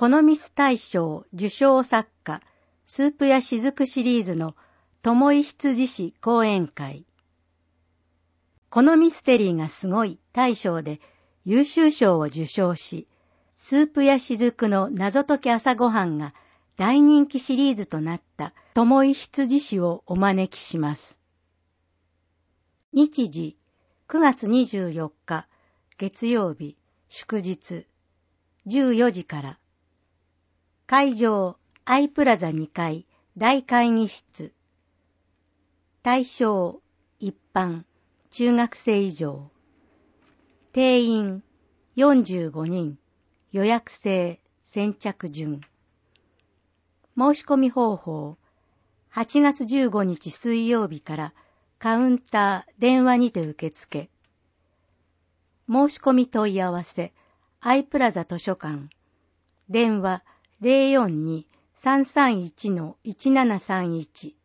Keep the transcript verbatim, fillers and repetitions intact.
このミス大賞受賞作家スープや雫シリーズの友井羊氏講演会。このミステリーがすごい大賞で優秀賞を受賞し、スープや雫の謎解き朝ごはんが大人気シリーズとなった友井羊氏をお招きします。日時くがつにじゅうよっか月曜日祝日じゅうよじから。会場アイプラザにかい大会議室。対象一般中学生以上。定員よんじゅうごにん。予約制先着順。申し込み方法はちがつじゅうごにち水曜日からカウンター電話にて受付。申し込み問い合わせアイプラザ図書館。電話 ゼロよんに さんさんいちのいちななさんいち